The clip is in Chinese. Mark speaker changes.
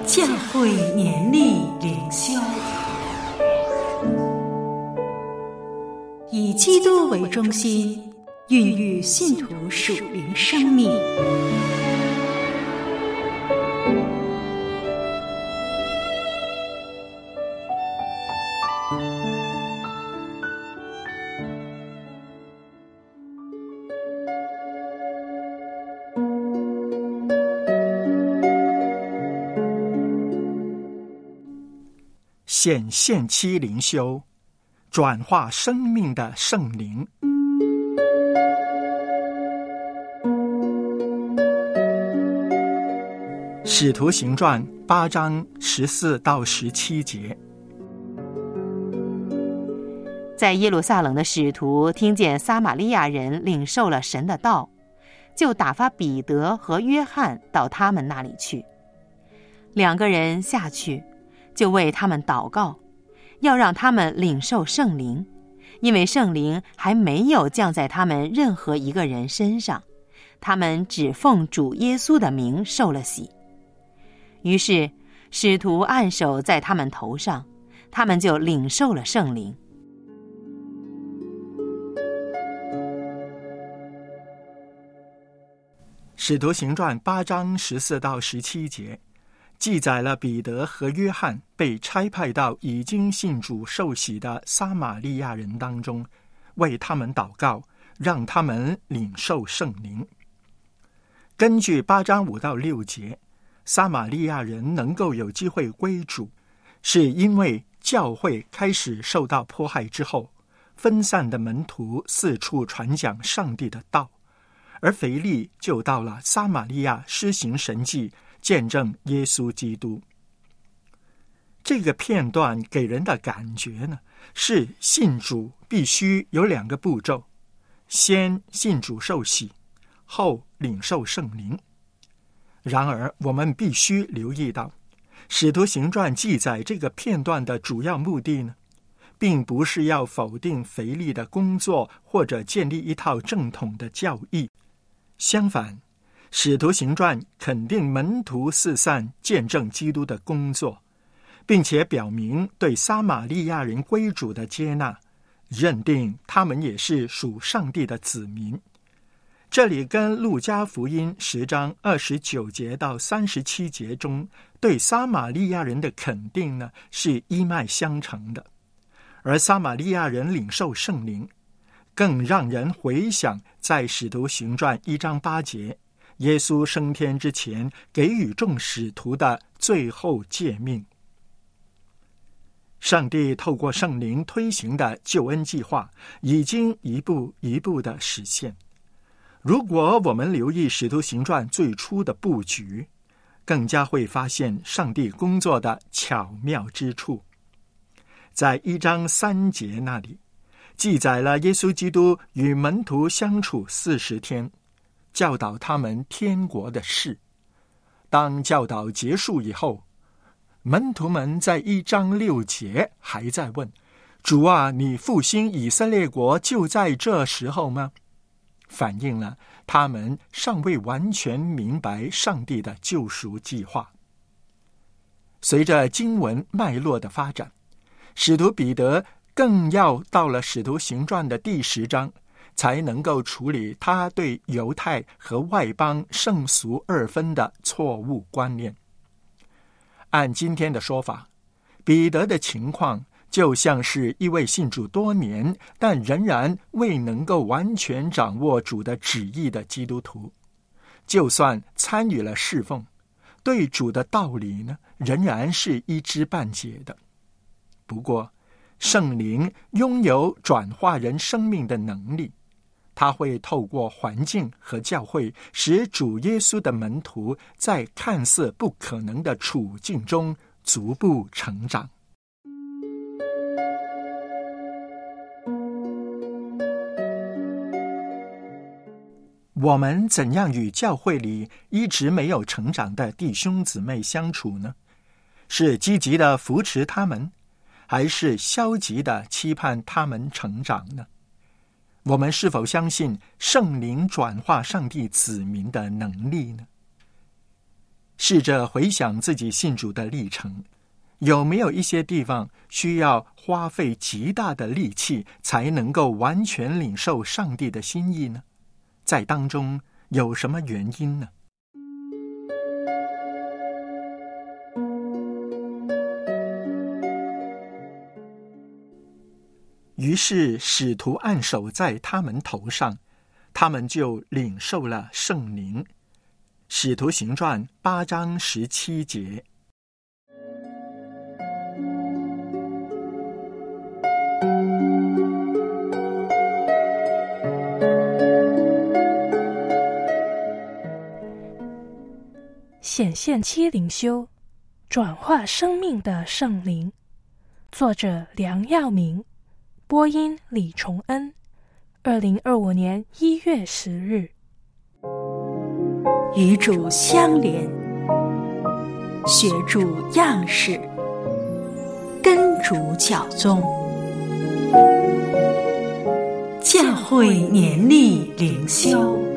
Speaker 1: 教会年历灵修，以基督为中心，孕育信徒属灵生命。
Speaker 2: 限期灵修，转化生命的圣灵。使徒行传8章14到17节。
Speaker 3: 在耶路撒冷的使徒听见撒玛利亚人领受了神的道，就打发彼得和约翰到他们那里去。2个人下去，就为他们祷告，要让他们领受圣灵，因为圣灵还没有降在他们任何一个人身上，他们只奉主耶稣的名受了洗。于是使徒按手在他们头上，他们就领受了圣灵。
Speaker 2: 使徒行传8章14到17节记载了彼得和约翰被差派到已经信主受洗的撒玛利亚人当中，为他们祷告，让他们领受圣灵。根据8章5到6节，撒玛利亚人能够有机会归主，是因为教会开始受到迫害之后，分散的门徒四处传讲上帝的道，而腓力就到了撒玛利亚施行神迹，见证耶稣基督。这个片段给人的感觉呢，是信主必须有2个步骤，先信主受洗，后领受圣灵。然而我们必须留意到，使徒行传记载这个片段的主要目的呢，并不是要否定腓力的工作，或者建立一套正统的教义。相反，使徒行传肯定门徒四散见证基督的工作，并且表明对撒玛利亚人归主的接纳，认定他们也是属上帝的子民。这里跟路加福音10章29节到37节中对撒玛利亚人的肯定呢，是一脉相承的。而撒玛利亚人领受圣灵，更让人回想在使徒行传1章8节耶稣升天之前给予众使徒的最后诫命。上帝透过圣灵推行的救恩计划已经一步一步的实现。如果我们留意使徒行传最初的布局，更加会发现上帝工作的巧妙之处。在1章3节那里记载了耶稣基督与门徒相处40天，教导他们天国的事。当教导结束以后，门徒们在1章6节还在问，主啊，你复兴以色列国就在这时候吗？反映了他们尚未完全明白上帝的救赎计划。随着经文脉络的发展，使徒彼得更要到了使徒行传的第10章，才能够处理他对犹太和外邦圣俗二分的错误观念。按今天的说法，彼得的情况就像是一位信主多年，但仍然未能够完全掌握主的旨意的基督徒。就算参与了侍奉，对主的道理呢，仍然是一知半解的。不过，圣灵拥有转化人生命的能力，他会透过环境和教会，使主耶稣的门徒在看似不可能的处境中逐步成长。我们怎样与教会里一直没有成长的弟兄姊妹相处呢？是积极的扶持他们，还是消极的期盼他们成长呢？我们是否相信圣灵转化上帝子民的能力呢？ 试着回想自己信主的历程，有没有一些地方需要花费极大的力气才能够完全领受上帝的心意呢？在当中有什么原因呢？于是使徒按手在他们头上，他们就领受了圣灵。使徒行传8章17节。
Speaker 4: 显现期灵修，转化生命的圣灵。作者梁耀明，播音李崇恩。2025年1月10日。
Speaker 1: 与主相连，学主样式，跟主教宗，教会年历灵修。